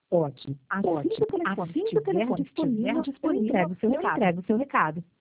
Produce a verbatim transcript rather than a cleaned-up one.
Ótimo, Assim que ótimo. o telefone Assim que o estiver telefone estiver disponível, eu disponível, entrego o seu eu recado. entrego o seu recado.